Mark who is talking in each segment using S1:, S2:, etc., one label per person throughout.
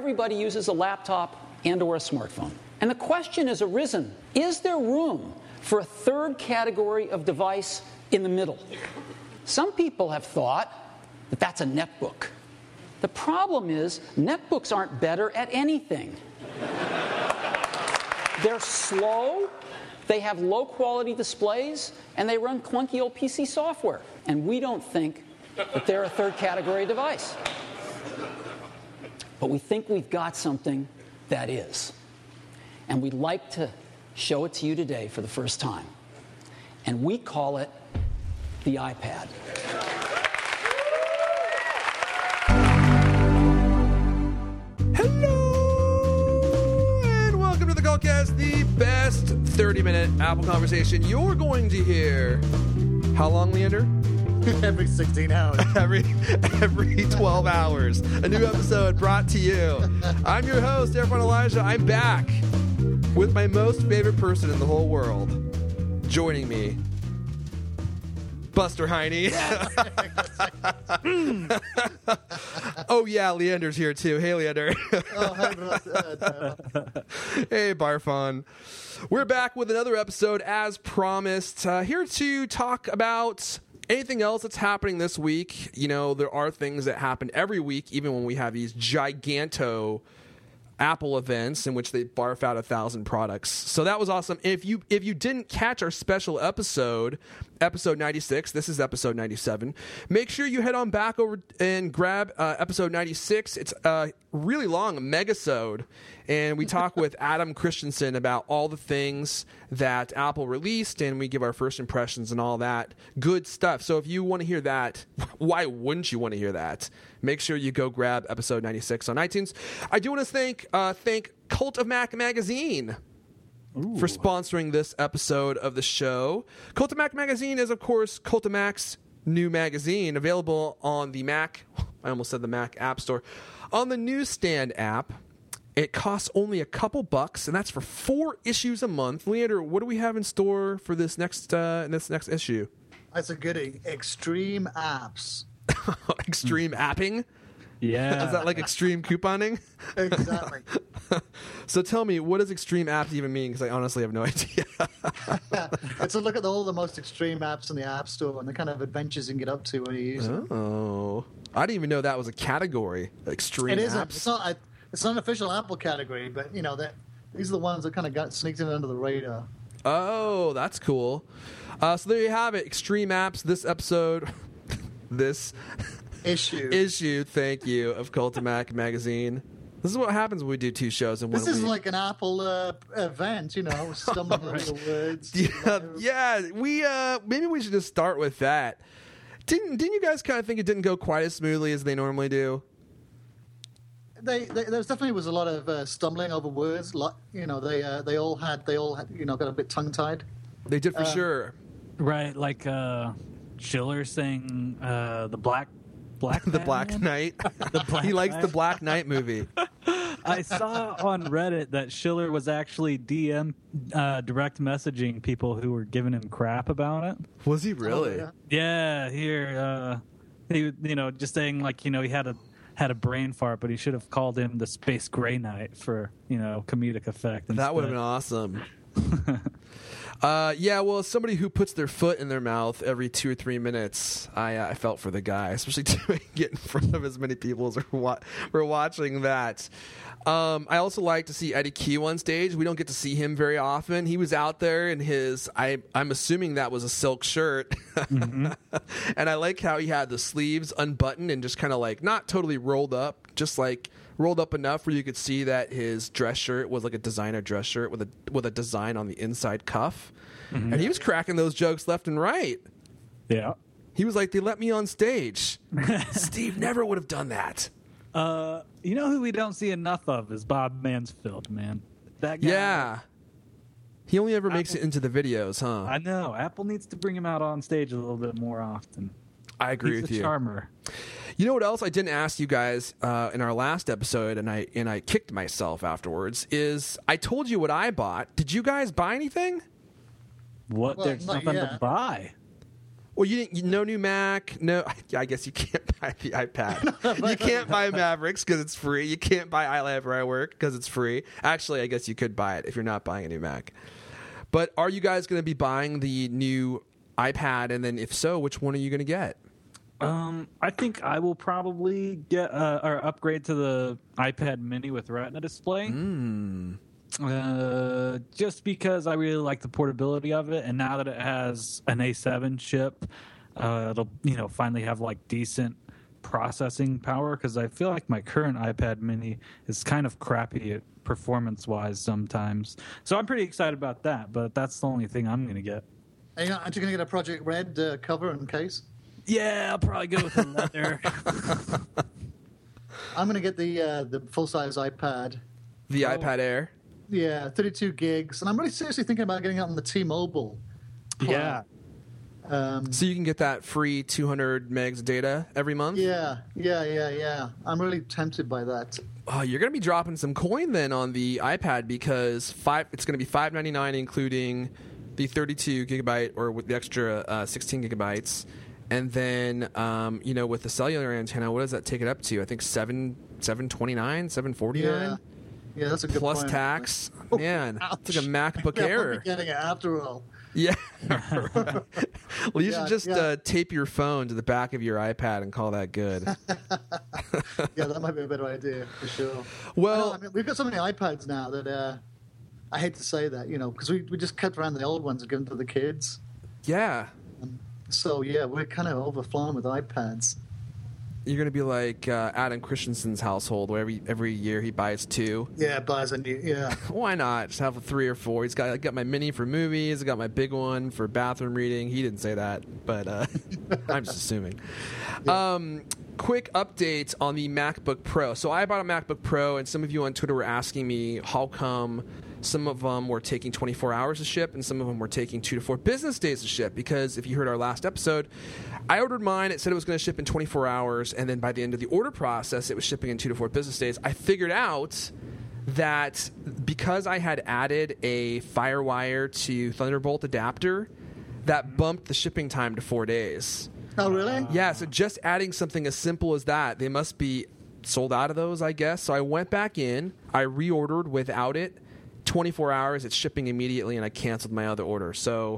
S1: everybody uses a laptop and or a smartphone. And the question has arisen, is there room for a third category of device in the middle? Some people have thought that that's a netbook. The problem is, netbooks aren't better at anything. They're slow, they have low-quality displays, and they run clunky old PC software. And we don't think that they're a third category device. But we think we've got something that is. And we'd like to show it to you today for the first time. And we call it the iPad.
S2: Hello, and welcome to the Cultcast, the best 30-minute Apple conversation you're going to hear. How long, Leander?
S3: Every 16 hours.
S2: Every 12 hours. A new episode brought to you. I'm your host, Erfan Elijah. I'm back with my most favorite person in the whole world. Joining me, Buster Heine. Oh, yeah, Leander's here, too. Hey, Leander. Hey, Barfon. We're back with another episode, as promised. Here to talk about anything else that's happening this week. You know, there are things that happen every week, even when we have these giganto Apple events in which they barf out 1,000 products. So that was awesome. If you didn't catch our special episode 96, this is episode 97, make sure you head on back over and grab episode 96. It's really long, a megasode, and we talk with Adam Christensen about all the things that Apple released, and we give our first impressions and all that good stuff. So if you want to hear that, why wouldn't you want to hear that? Make sure you go grab episode 96 on iTunes. I do want to thank Cult of Mac Magazine for sponsoring this episode of the show. Cult of Mac Magazine is, of course, Cult of Mac's new magazine, available on the Mac, I almost said the Mac App Store, on the Newsstand app. It costs only a couple bucks, and that's for 4 issues a month. Leander, what do we have in store for this next issue?
S3: That's a goodie. Extreme apps.
S2: Extreme apping?
S4: Yeah.
S2: Is that like extreme couponing?
S3: Exactly.
S2: So tell me, what does extreme apps even mean? Because I honestly have no idea.
S3: It's a look at all the most extreme apps in the App Store and the kind of adventures you can get up to when you use them.
S2: Oh. I didn't even know that was a category. Extreme
S3: It isn't.
S2: apps.
S3: It's not an official Apple category, but, you know, these are the ones that kind of got sneaked in under the radar.
S2: Oh, that's cool. So there you have it. Extreme apps. This episode, this issue, thank you, of Cult of Mac Magazine. This is what happens when we do 2 shows in 1 week.
S3: This is like an Apple event, you know, stumbling over the words.
S2: Yeah. Maybe we should just start with that. Didn't you guys kind of think it didn't go quite as smoothly as they normally do?
S3: There definitely was a lot of stumbling over words. You know, they all had you know, got a bit tongue tied.
S2: They did for sure.
S4: Right, like Schiller saying the Black
S2: The Black Knight. He likes the Black Knight movie.
S4: I saw on Reddit that Schiller was actually direct messaging people who were giving him crap about it.
S2: Was he really?
S3: Oh,
S4: Yeah, here he, you know, just saying like, you know, he had a brain fart, but he should have called him the Space Gray Knight for, you know, comedic effect.
S2: That would have been awesome. Yeah, well, as somebody who puts their foot in their mouth every 2 or 3 minutes, I felt for the guy, especially doing it in front of as many people as we're watching that. I also like to see Eddie Q on stage. We don't get to see him very often. He was out there in his, I'm assuming that was a silk shirt. Mm-hmm. And I like how he had the sleeves unbuttoned and just kind of like not totally rolled up, just like rolled up enough where you could see that his dress shirt was like a designer dress shirt with a design on the inside cuff. Mm-hmm. And he was cracking those jokes left and right.
S4: Yeah.
S2: He was like, they let me on stage. Steve never would have done that.
S4: You know who we don't see enough of is Bob Mansfield, man. That guy.
S2: Yeah. He only ever makes it into the videos, huh?
S4: I know. Apple needs to bring him out on stage a little bit more often.
S2: I agree with you.
S4: He's a charmer.
S2: You know what else I didn't ask you guys in our last episode, and I kicked myself afterwards, is I told you what I bought. Did you guys buy anything?
S4: What?
S3: Well,
S4: There's
S3: not
S4: nothing
S3: yet.
S4: to buy.
S2: Well, no new Mac. No, I guess you can't buy the iPad. You can't buy Mavericks because it's free. You can't buy iLive where I work because it's free. Actually, I guess you could buy it if you're not buying a new Mac. But are you guys going to be buying the new iPad? And then if so, which one are you going to get?
S4: I think I will probably get or upgrade to the iPad Mini with Retina display. Just because I really like the portability of it, and now that it has an A7 chip, it'll finally have like decent processing power. Because I feel like my current iPad Mini is kind of crappy performance-wise sometimes. So I'm pretty excited about that. But that's the only thing I'm going to get.
S3: Aren't you going to get a Project Red cover and case?
S4: Yeah, I'll probably go with the leather.
S3: I'm going to get the full-size iPad.
S2: The iPad Air?
S3: Yeah, 32 gigs. And I'm really seriously thinking about getting it on the T-Mobile plan.
S4: Yeah.
S2: So you can get that free 200 megs of data every month?
S3: Yeah. I'm really tempted by that.
S2: Oh, you're going to be dropping some coin then on the iPad because it's going to be $5.99 including the 32 gigabyte or with the extra 16 gigabytes. And then, with the cellular antenna, what does that take it up to? I think $729, $749.
S3: Yeah, that's a good
S2: plus
S3: point.
S2: tax. Man, it's like a MacBook
S3: Yeah,
S2: Air.
S3: we'll be getting it after all.
S2: Yeah. Well, you should just
S3: yeah.
S2: tape your phone to the back of your iPad and call that good.
S3: Yeah, that might be a better idea for sure.
S2: Well,
S3: I mean, we've got so many iPads now that I hate to say that, because we just kept around the old ones and given to the kids.
S2: yeah.
S3: So yeah, we're kind of overflowing with iPads.
S2: You're going to be like Adam Christensen's household, where every year he buys 2.
S3: Yeah, buys a new. Yeah.
S2: Why not? Just have 3 or 4. I got my mini for movies. I got my big one for bathroom reading. He didn't say that, but I'm just assuming. Yeah. Quick update on the MacBook Pro. So I bought a MacBook Pro, and some of you on Twitter were asking me how come some of them were taking 24 hours to ship and some of them were taking 2 to 4 business days to ship. Because if you heard our last episode, I ordered mine. It said it was going to ship in 24 hours, and then by the end of the order process, it was shipping in 2 to 4 business days. I figured out that because I had added a FireWire to Thunderbolt adapter, that bumped the shipping time to 4 days.
S3: Oh, really?
S2: Yeah, so just adding something as simple as that, they must be sold out of those, I guess. So I went back in, I reordered without it. 24 hours, it's shipping immediately, and I canceled my other order. So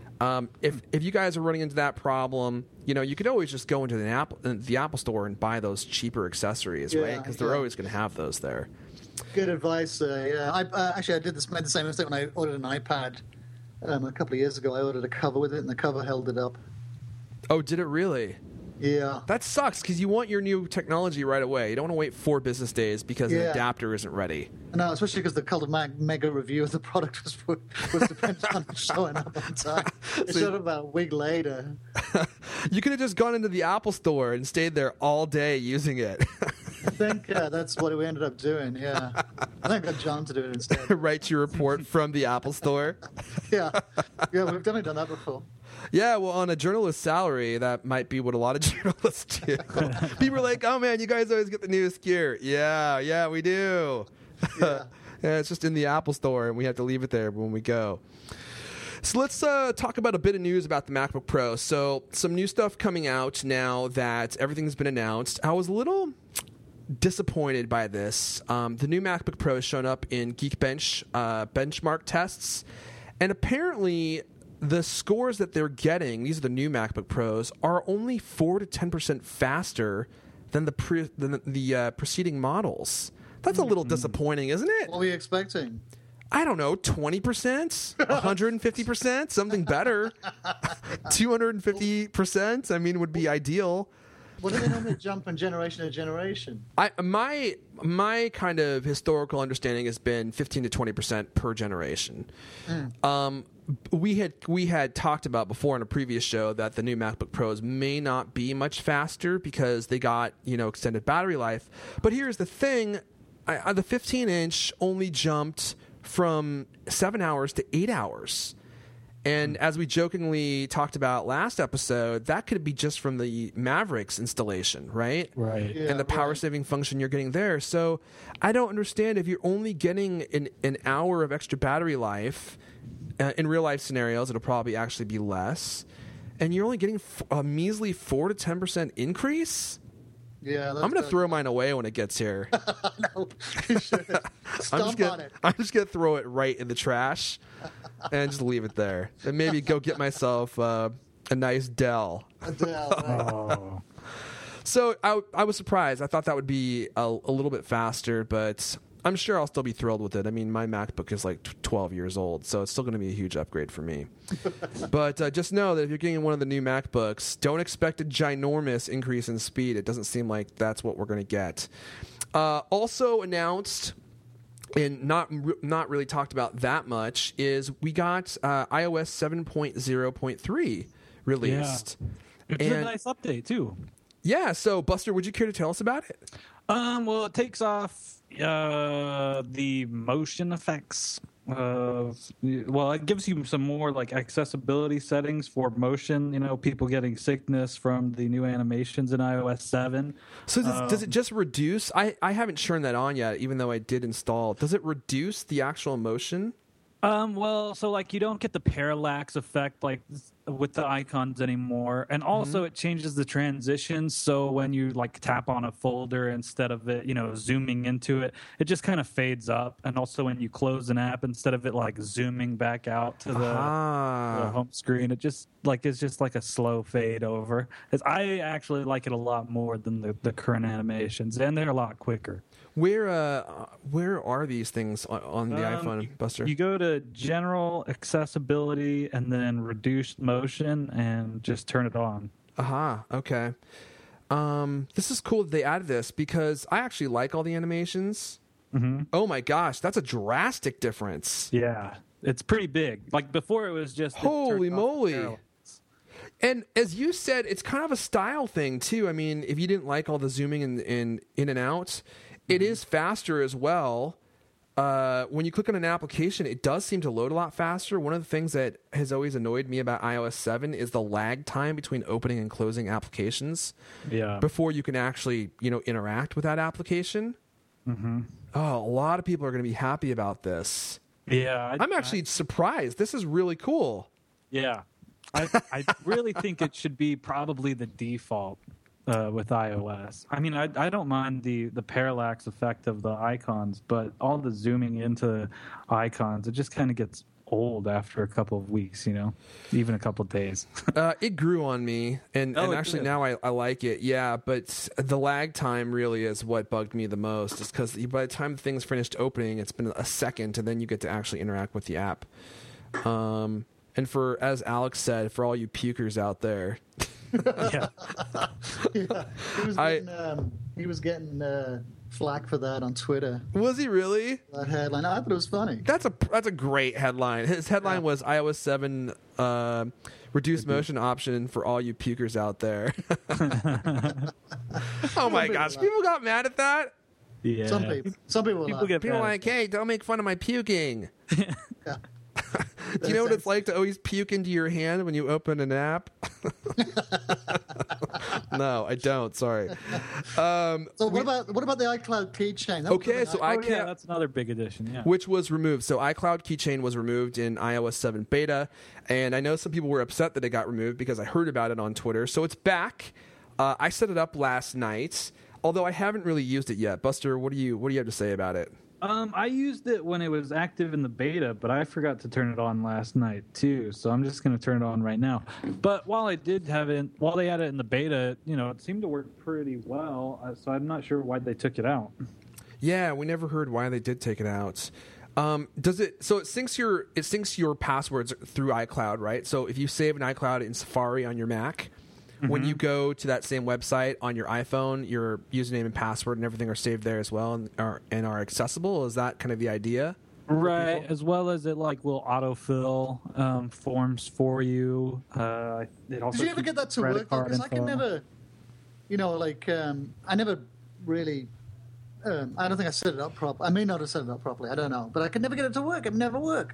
S2: if you guys are running into that problem, you could always just go into the Apple Store and buy those cheaper accessories, right? Because they're always going to have those there.
S3: Good advice. Yeah, I made the same mistake when I ordered an iPad a couple of years ago. I ordered a cover with it, and the cover held it up.
S2: Oh, did it really?
S3: Yeah.
S2: That sucks because you want your new technology right away. You don't want to wait 4 business days because the adapter isn't ready.
S3: No, especially because the Cult of Mag mega review of the product was dependent on it showing up on time. It showed up about a week later.
S2: You could have just gone into the Apple Store and stayed there all day using it.
S3: I think that's what we ended up doing, yeah. I think I got John to do it instead.
S2: Write your report from the Apple Store.
S3: Yeah, we've definitely done that before.
S2: Yeah, well, on a journalist's salary, that might be what a lot of journalists do. People are like, oh, man, you guys always get the newest gear. Yeah, we do.
S3: Yeah.
S2: Yeah, it's just in the Apple Store, and we have to leave it there when we go. So let's talk about a bit of news about the MacBook Pro. So some new stuff coming out now that everything's been announced. I was a little disappointed by this. The new MacBook Pro has shown up in Geekbench benchmark tests, and apparently the scores that they're getting, these are the new MacBook Pros, are only 4 to 10% faster than the preceding models. That's a little disappointing, isn't it?
S3: What were you expecting?
S2: I don't know, 20%, 150%, something better. 250%, I mean, would be ideal.
S3: What do they normally jump from generation to generation?
S2: My kind of historical understanding has been 15 to 20% per generation. We had talked about before in a previous show that the new MacBook Pros may not be much faster because they got extended battery life. But here's the thing: the 15-inch only jumped from 7 hours to 8 hours. And as we jokingly talked about last episode, that could be just from the Mavericks installation, right?
S4: Right.
S3: Yeah,
S2: and the power saving function you're getting there. So I don't understand if you're only getting an hour of extra battery life. In real life scenarios, it'll probably actually be less. and you're only getting a measly 4 to 10% increase.
S3: Yeah,
S2: I'm going to throw mine away when it gets here.
S3: No, you should. Stomp on it.
S2: I'm just going to throw it right in the trash and just leave it there. And maybe go get myself a nice Dell.
S3: Adele, right?
S4: Oh.
S2: So I was surprised. I thought that would be a little bit faster, but I'm sure I'll still be thrilled with it. I mean, my MacBook is like 12 years old, so it's still going to be a huge upgrade for me. But just know that if you're getting one of the new MacBooks, don't expect a ginormous increase in speed. It doesn't seem like that's what we're going to get. Also announced, and not really talked about that much, is we got iOS 7.0.3 released.
S4: Yeah. It's a nice update, too.
S2: Yeah, so Buster, would you care to tell us about it?
S4: Well, it takes off the motion effects. It gives you some more like accessibility settings for motion. People getting sickness from the new animations in iOS 7.
S2: So does it just reduce? I haven't turned that on yet, even though I did install. Does it reduce the actual motion?
S4: You don't get the parallax effect like with the icons anymore, and also it changes the transitions. So when you like tap on a folder instead of it, zooming into it, it just kind of fades up. And also when you close an app, instead of it like zooming back out to the home screen, it's just like a slow fade over. I actually like it a lot more than the current animations, and they're a lot quicker.
S2: Where are these things on the iPhone, Buster?
S4: You go to General Accessibility and then Reduced Motion and just turn it on.
S2: Okay. This is cool that they added this because I actually like all the animations. Mm-hmm. Oh my gosh, that's a drastic difference.
S4: Yeah, it's pretty big. Like before it was just...
S2: Holy moly. And as you said, it's kind of a style thing too. I mean, if you didn't like all the zooming in and out... It is faster as well. When you click on an application, it does seem to load a lot faster. One of the things that has always annoyed me about iOS 7 is the lag time between opening and closing applications.
S4: Yeah.
S2: Before you can actually, interact with that application. Mm-hmm. Oh, a lot of people are going to be happy about this.
S4: Yeah.
S2: I'm actually surprised. This is really cool.
S4: Yeah. I really think it should be probably the default. With iOS. I mean, I don't mind the parallax effect of the icons, but all the zooming into icons, it just kind of gets old after a couple of weeks, even a couple of days.
S2: It grew on me, and actually now I like it, yeah, but the lag time really is what bugged me the most, just because by the time things finished opening, it's been a second, and then you get to actually interact with the app. And as Alex said, for all you pukers out there...
S4: Yeah.
S3: He was getting flack for that on Twitter.
S2: Was he really?
S3: That headline. I thought it was funny.
S2: That's a great headline. His headline was iOS 7 reduced motion option for all you pukers out there. Oh my gosh, people got mad at that?
S3: Yeah. Some people
S2: get like, hey, don't make fun of my puking.
S3: Yeah.
S2: Do you know what it's like to always puke into your hand when you open an app? No, I don't. Sorry.
S3: So what about the iCloud keychain?
S4: That's another big addition. Yeah,
S2: which was removed. So iCloud keychain was removed in iOS 7 beta, and I know some people were upset that it got removed because I heard about it on Twitter. So it's back. I set it up last night, although I haven't really used it yet. Buster, what do you have to say about it?
S4: I used it when it was active in the beta, but I forgot to turn it on last night too. So I'm just going to turn it on right now. But while they had it in the beta, it seemed to work pretty well. So I'm not sure why they took it out.
S2: Yeah, we never heard why they did take it out. Does it? So it syncs your passwords through iCloud, right? So if you save an iCloud in Safari on your Mac. Mm-hmm. When you go to that same website on your iPhone, your username and password and everything are saved there as well and are accessible. Is that kind of the idea?
S4: Right, as well as it will autofill forms for you. It also
S3: Did you ever get that to work? Because I can never, I never really. I don't think I set it up properly. I may not have set it up properly. I don't know, but I could never get it to work. It never worked.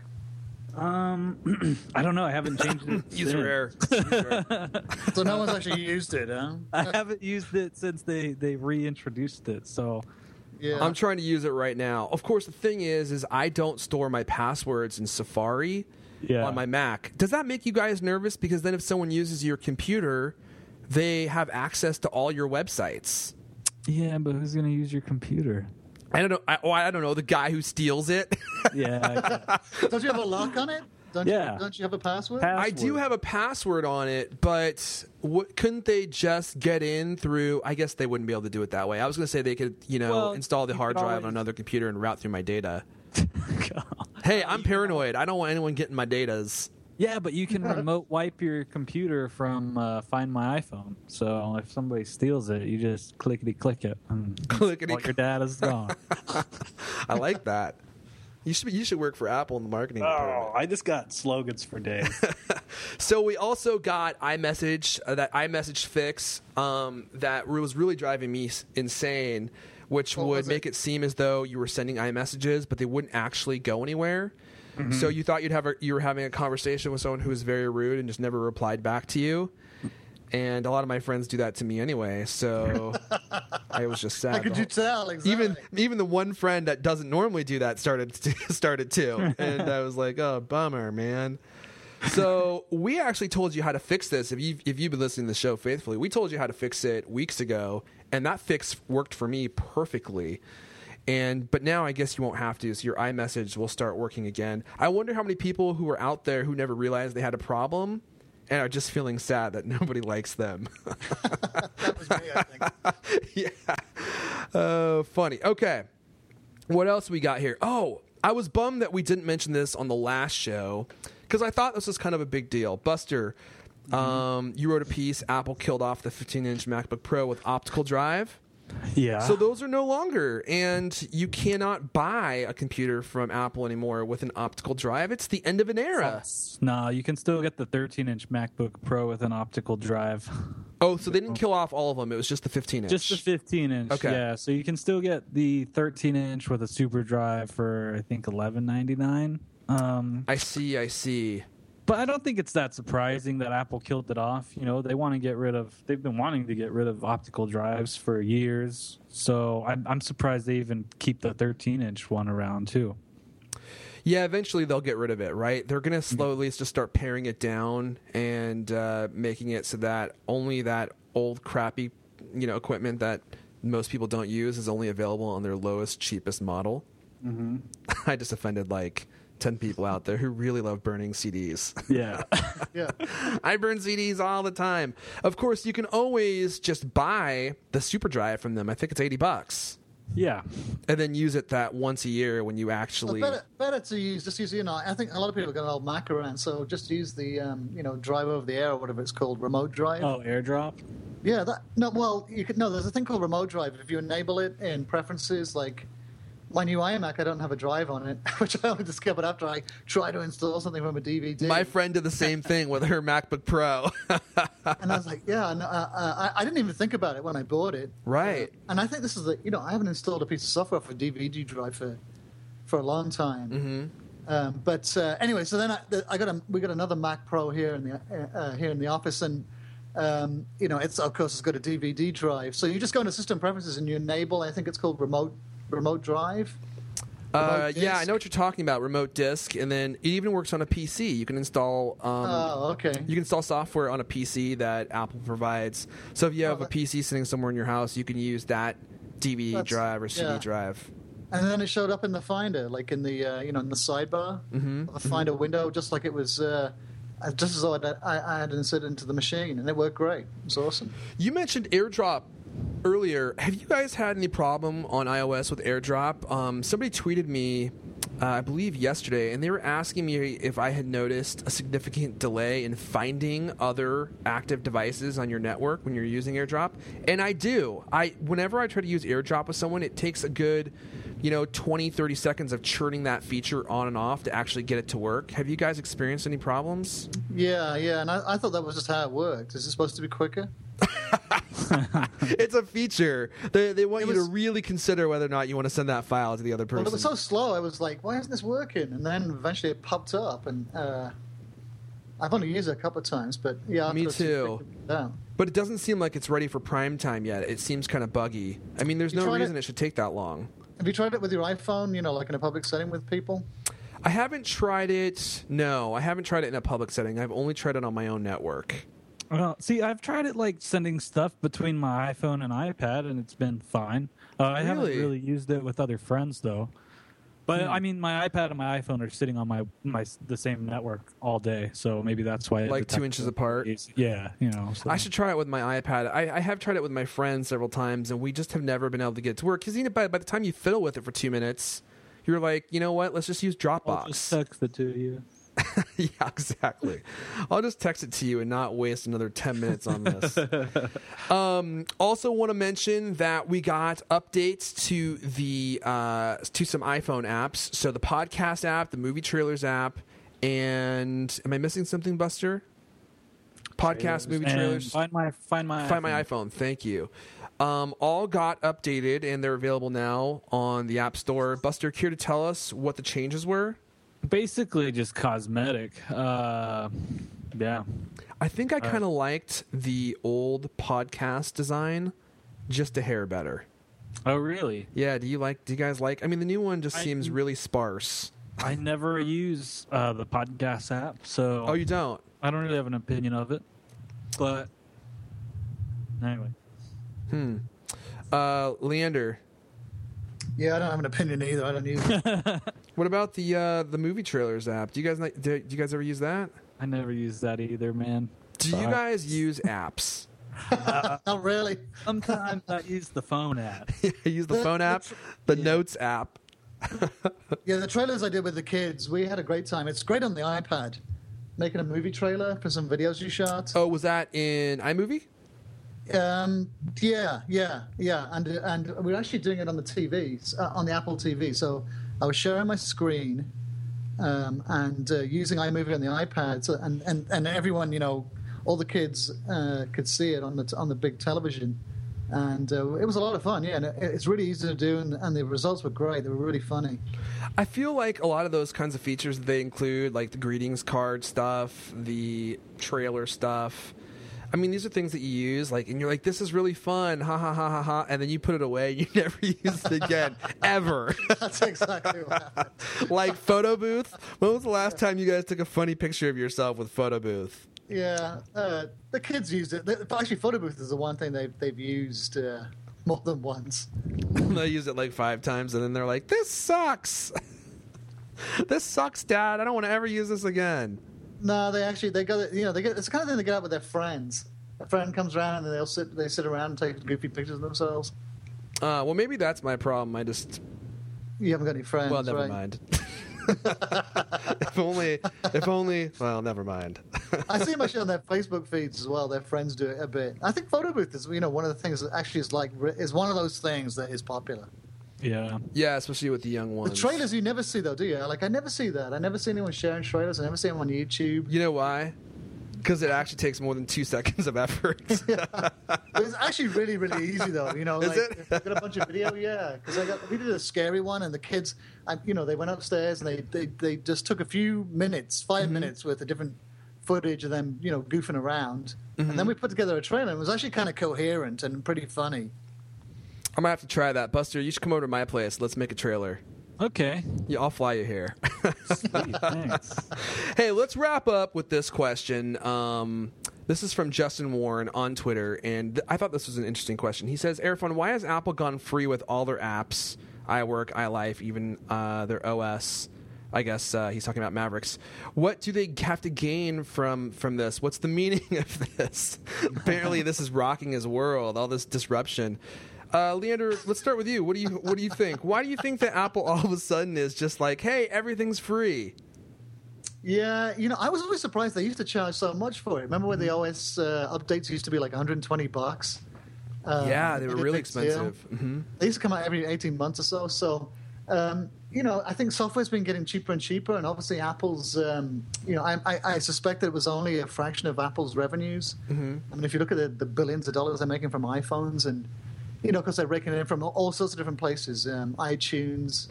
S4: I don't know. I haven't changed it.
S2: User error.
S3: So no one's actually used it, huh?
S4: I haven't used it since they reintroduced it. So
S3: yeah,
S2: I'm trying to use it right now. Of course, the thing is I don't store my passwords in Safari. on my Mac. Does that make you guys nervous? Because then if someone uses your computer, they have access to all your websites.
S4: Yeah, but who's going to use your computer?
S2: I don't know. I don't know. The guy who steals it.
S4: Yeah.
S3: Don't you have a lock on it? Don't you have a password?
S2: I do have a password on it, but couldn't they just get in through? I guess they wouldn't be able to do it that way. I was going to say they could, install the hard drive on another computer and route through my data. Hey, I'm paranoid. I don't want anyone getting my datas.
S4: Yeah, but you can remote wipe your computer from Find My iPhone. So if somebody steals it, you just clickety-click it, and all your data's gone.
S2: I like that. You should work for Apple in the marketing department.
S5: I just got slogans for days.
S2: So we also got iMessage, that iMessage fix that was really driving me insane, which would make it seem as though you were sending iMessages, but they wouldn't actually go anywhere. Mm-hmm. So you thought you were having a conversation with someone who was very rude and just never replied back to you. And a lot of my friends do that to me anyway, so I was just sad.
S3: How could you tell? Exactly.
S2: Even the one friend that doesn't normally do that started to, and I was like, oh, bummer, man. So we actually told you how to fix this. If you've been listening to the show faithfully, we told you how to fix it weeks ago, and that fix worked for me perfectly. But now I guess you won't have to, so your iMessage will start working again. I wonder how many people who are out there who never realized they had a problem and are just feeling sad that nobody likes them.
S3: That was me, I think.
S2: Yeah. Funny. Okay. What else we got here? Oh, I was bummed that we didn't mention this on the last show because I thought this was kind of a big deal. Buster, you wrote a piece, Apple killed off the 15-inch MacBook Pro with optical drive.
S4: Yeah.
S2: So those are no longer, and you cannot buy a computer from Apple anymore with an optical drive. It's the end of an era.
S4: No, you can still get the 13-inch MacBook Pro with an optical drive.
S2: Oh, so they didn't kill off all of them. It was just the 15-inch.
S4: Just the 15-inch.
S2: Okay.
S4: Yeah, so you can still get the 13-inch with a super drive for, I think, $11.99.
S2: I see.
S4: But I don't think it's that surprising that Apple killed it off. They've been wanting to get rid of optical drives for years. So I'm surprised they even keep the 13-inch one around too.
S2: Yeah, eventually they'll get rid of it, right? They're going to slowly just start paring it down and making it so that only that old crappy, equipment that most people don't use is only available on their lowest, cheapest model. Mm-hmm. I just offended 10 people out there who really love burning CDs.
S4: Yeah.
S3: Yeah.
S2: I burn CDs all the time. Of course, you can always just buy the super drive from them. I think it's $80.
S4: Yeah.
S2: And then use it that once a year when you actually...
S3: Better to use, I think a lot of people got an old Mac around, so just use the, drive over the air or whatever it's called, remote drive.
S4: Oh, AirDrop?
S3: Yeah, there's a thing called remote drive. If you enable it in preferences, my new iMac, I don't have a drive on it, which I only discovered after I tried to install something from a DVD.
S2: My friend did the same thing with her MacBook Pro.
S3: And I was like, I didn't even think about it when I bought it.
S2: Right.
S3: And I think this is I haven't installed a piece of software for a DVD drive for a long time. Mm-hmm. Anyway, so then we got another Mac Pro here in the office, and it's of course it's got a DVD drive. So you just go into System Preferences and you enable, I think it's called Remote Drive.
S2: Yeah, I know what you're talking about. Remote disk, and then it even works on a PC. You can install.
S3: Okay.
S2: You can install software on a PC that Apple provides. So if you have a PC sitting somewhere in your house, you can use that DVD drive or CD drive.
S3: And then it showed up in the Finder, in the in the sidebar of the Finder window, just like it was. Just as though I had inserted into the machine, and it worked great. It was awesome.
S2: You mentioned AirDrop earlier. Have you guys had any problem on iOS with AirDrop? Somebody tweeted me, I believe yesterday, and they were asking me if I had noticed a significant delay in finding other active devices on your network when you're using AirDrop. And I do. Whenever I try to use AirDrop with someone, it takes a good 20, 30 seconds of churning that feature on and off to actually get it to work. Have you guys experienced any problems?
S3: Yeah, and I thought that was just how it worked. Is it supposed to be quicker?
S2: It's a feature. They want you to really consider whether or not you want to send that file to the other person.
S3: Well, it was so slow. I was like, why isn't this working? And then eventually it popped up, and I've only used it a couple of times, but yeah.
S2: Me too. But it doesn't seem like it's ready for prime time yet. It seems kind of buggy. There's no reason it should take that long.
S3: Have you tried it with your iPhone, like in a public setting with people?
S2: I haven't tried it. No, I haven't tried it in a public setting. I've only tried it on my own network.
S4: Well, see, I've tried it like sending stuff between my iPhone and iPad, and it's been fine. I haven't really used it with other friends though. But I mean, my iPad and my iPhone are sitting on the same network all day, so maybe that's why.
S2: Like 2 inches apart.
S4: Yeah, you know. So.
S2: I should try it with my iPad. I have tried it with my friends several times, and we just have never been able to get it to work. Because by the time you fiddle with it for 2 minutes, you're like, you know what? Let's just use Dropbox.
S4: I'll just text it to you.
S2: Yeah, exactly. I'll just text it to you and not waste another 10 minutes on this. Also want to mention that we got updates to the to some iPhone apps. So the podcast app, the movie trailers app, and am I missing something, Buster? Podcast, movie trailers.
S4: Find my
S2: iPhone. Thank you. All got updated and they're available now on the App Store. Buster, care to tell us what the changes were?
S4: Basically just cosmetic. Yeah.
S2: I think I kind of liked the old podcast design just a hair better.
S4: Oh, really?
S2: Yeah, do you guys like? I mean, the new one just seems really sparse.
S4: I never use the podcast app, so
S2: Oh, you don't?
S4: I don't really have an opinion of it. But anyway.
S2: Leander.
S3: Yeah, I don't have an opinion either. I don't use it.
S2: What about the movie trailers app? Do you guys ever use that?
S4: I never use that either, man.
S2: Do you guys use apps?
S3: Not really.
S4: Sometimes I use the phone app.
S2: I use the phone app, the Notes app.
S3: Yeah, the trailers I did with the kids, we had a great time. It's great on the iPad. Making a movie trailer for some videos you shot.
S2: Oh, was that in iMovie?
S3: Yeah, and we're actually doing it on the TVs, on the Apple TV. So I was sharing my screen, and using iMovie on the iPad, so, and everyone, you know, all the kids could see it on the big television, and it was a lot of fun. Yeah, and it's really easy to do, and the results were great. They were really funny.
S2: I feel like a lot of those kinds of features that they include, like the greetings card stuff, the trailer stuff. I mean, these are things that you use, like, and you're like, this is really fun, ha ha ha ha ha, and then you put it away, you never use it again, ever.
S3: That's exactly what happened.
S2: Like Photo Booth. When was the last time you guys took a funny picture of yourself with Photo Booth?
S3: Yeah, the kids used it. Actually, Photo Booth is the one thing they've used more than once.
S2: They use it like 5 times, and then they're like, this sucks. This sucks, Dad. I don't want to ever use this again.
S3: No, they got it. You know, it's the kind of thing they get out with their friends. A friend comes around and they sit around and take goofy pictures of themselves.
S2: Well, maybe that's my problem.
S3: You haven't got any friends.
S2: Well, never
S3: right?
S2: mind. If only. Well, never mind.
S3: I see them actually on their Facebook feeds as well. Their friends do it a bit. I think Photo Booth is, you know, one of the things that actually is one of those things that is popular.
S4: Yeah.
S2: Yeah, especially with the young ones.
S3: The trailers you never see though, do you? Like I never see that. I never see anyone sharing trailers. I never see them on YouTube.
S2: You know why? Because it actually takes more than 2 seconds of effort.
S3: But it's actually really, really easy though. You know,
S2: Is
S3: like
S2: it?
S3: I've got a bunch of video. Yeah, because we did a scary one, and the kids, you know, they went upstairs and they just took a few minutes, 5 minutes worth of different footage of them, you know, goofing around, and then we put together a trailer. And it was actually kind of coherent and pretty funny.
S2: I'm going to have to try that. Buster, you should come over to my place. Let's make a trailer.
S4: Okay.
S2: Yeah, I'll fly you here.
S4: Sweet, thanks.
S2: Hey, let's wrap up with this question. This is from Justin Warren on Twitter, and I thought this was an interesting question. He says, Airfun, why has Apple gone free with all their apps, iWork, iLife, even their OS? I guess he's talking about Mavericks. What do they have to gain from this? What's the meaning of this? Apparently, this is rocking his world, all this disruption. Leander, let's start with you. What do you think? Why do you think that Apple all of a sudden is just like, hey, everything's free?
S3: Yeah, you know, I was always surprised they used to charge so much for it. Remember when the OS updates used to be like $120?
S2: Yeah, they were really expensive. Mm-hmm.
S3: They used to come out every 18 months or so. So, you know, I think software's been getting cheaper and cheaper, and obviously Apple's, you know, I suspect that it was only a fraction of Apple's revenues. Mm-hmm. I mean, if you look at the billions of dollars they're making from iPhones, and you know, because they're raking it in from all sorts of different places, iTunes,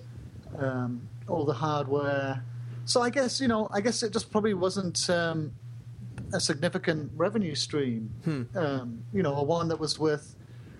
S3: all the hardware. So I guess, you know, it just probably wasn't a significant revenue stream. You know, one that was worth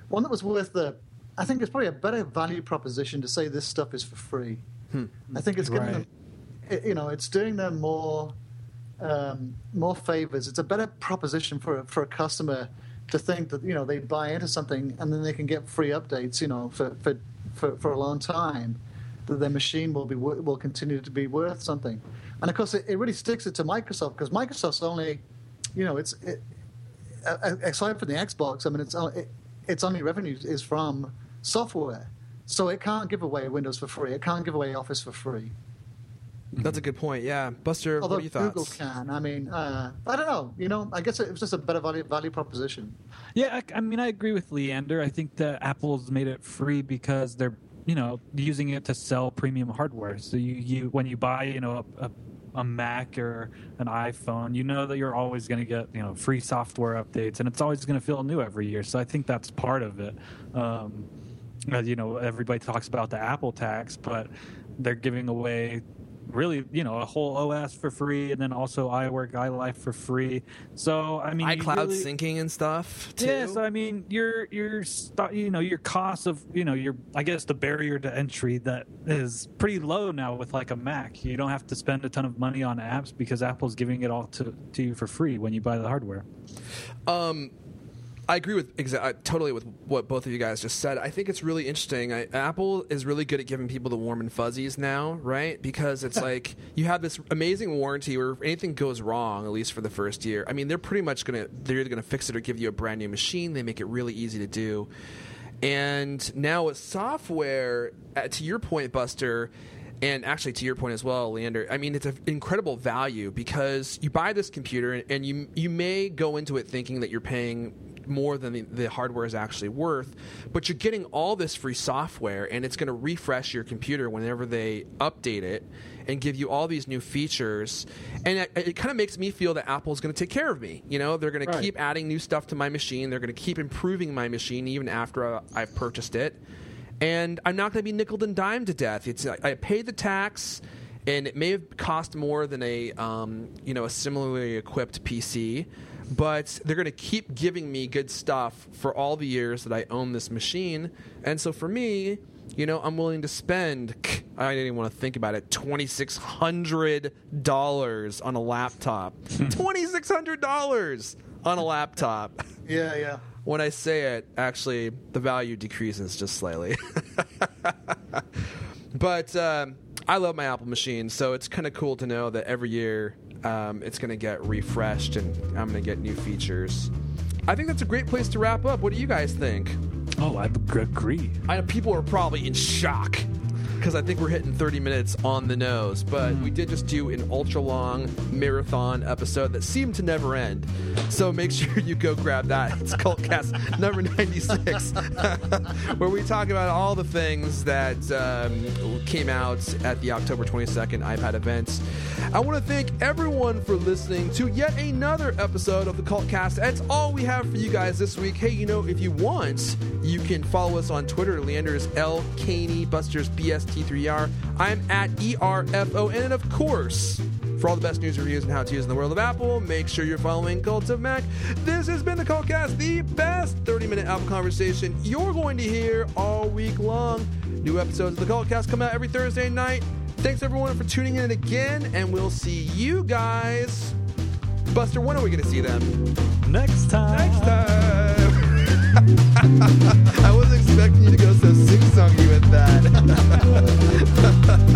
S3: the. I think it's probably a better value proposition to say this stuff is for free. I think it's giving them. it's doing them more favors. It's a better proposition for a customer to think that they buy into something and then they can get free updates, for a long time. That their machine will continue to be worth something, and of course it really sticks it to Microsoft, because Microsoft's only, aside from the Xbox, I mean its only revenue is from software, so it can't give away Windows for free. It can't give away Office for free.
S2: That's a good point. Yeah, Buster,
S3: although
S2: what are your thoughts?
S3: Google can. I mean, I don't know. I guess it was just a better value proposition.
S4: Yeah, I mean, I agree with Leander. I think that Apple's made it free because they're using it to sell premium hardware. So you when you buy a Mac or an iPhone, you know that you're always going to get free software updates, and it's always going to feel new every year. So I think that's part of it. Everybody talks about the Apple tax, but they're giving away really, a whole OS for free, and then also iWork, iLife for free. So I mean,
S2: iCloud syncing and stuff too.
S4: Yeah, so I mean, your cost of I guess the barrier to entry that is pretty low now with like a Mac. You don't have to spend a ton of money on apps because Apple's giving it all to you for free when you buy the hardware.
S2: I agree with totally with what both of you guys just said. I think it's really interesting. Apple is really good at giving people the warm and fuzzies now, right? Because it's like you have this amazing warranty where if anything goes wrong, at least for the first year, I mean, they're pretty much they're either going to fix it or give you a brand new machine. They make it really easy to do. And now with software, to your point, Buster, and actually to your point as well, Leander, I mean, it's an incredible value because you buy this computer and you may go into it thinking that you're paying more than the hardware is actually worth, but you're getting all this free software, and it's going to refresh your computer whenever they update it and give you all these new features. And it kind of makes me feel that Apple's going to take care of me. They're going to keep adding new stuff to my machine. They're going to keep improving my machine even after I've purchased it. And I'm not going to be nickeled and dimed to death. I paid the tax, and it may have cost more than a similarly equipped PC, but they're going to keep giving me good stuff for all the years that I own this machine. And so for me, I'm willing to spend, I didn't even want to think about it, $2,600 on a laptop. $2,600 on a laptop.
S3: Yeah.
S2: When I say it, actually, the value decreases just slightly. But I love my Apple machine, so it's kind of cool to know that every year it's going to get refreshed and I'm going to get new features. I think that's a great place to wrap up. What do you guys think?
S4: Oh, I agree.
S2: I know people are probably in shock because I think we're hitting 30 minutes on the nose, but we did just do an ultra-long marathon episode that seemed to never end. So make sure you go grab that. It's Cultcast number 96, where we talk about all the things that came out at the October 22nd iPad event. I want to thank everyone for listening to yet another episode of the Cultcast. That's all we have for you guys this week. Hey, if you want, you can follow us on Twitter. Leander's L. Caney, Buster's BST3R. I'm at ERFO. And of course, for all the best news, reviews, and how-tos in the world of Apple, make sure you're following Cult of Mac. This has been the Cultcast, the best 30-minute Apple conversation you're going to hear all week long. New episodes of the Cultcast come out every Thursday night. Thanks, everyone, for tuning in again, and we'll see you guys. Buster, when are we going to see them?
S4: Next time.
S2: I wasn't expecting you to go so sing-songy with that.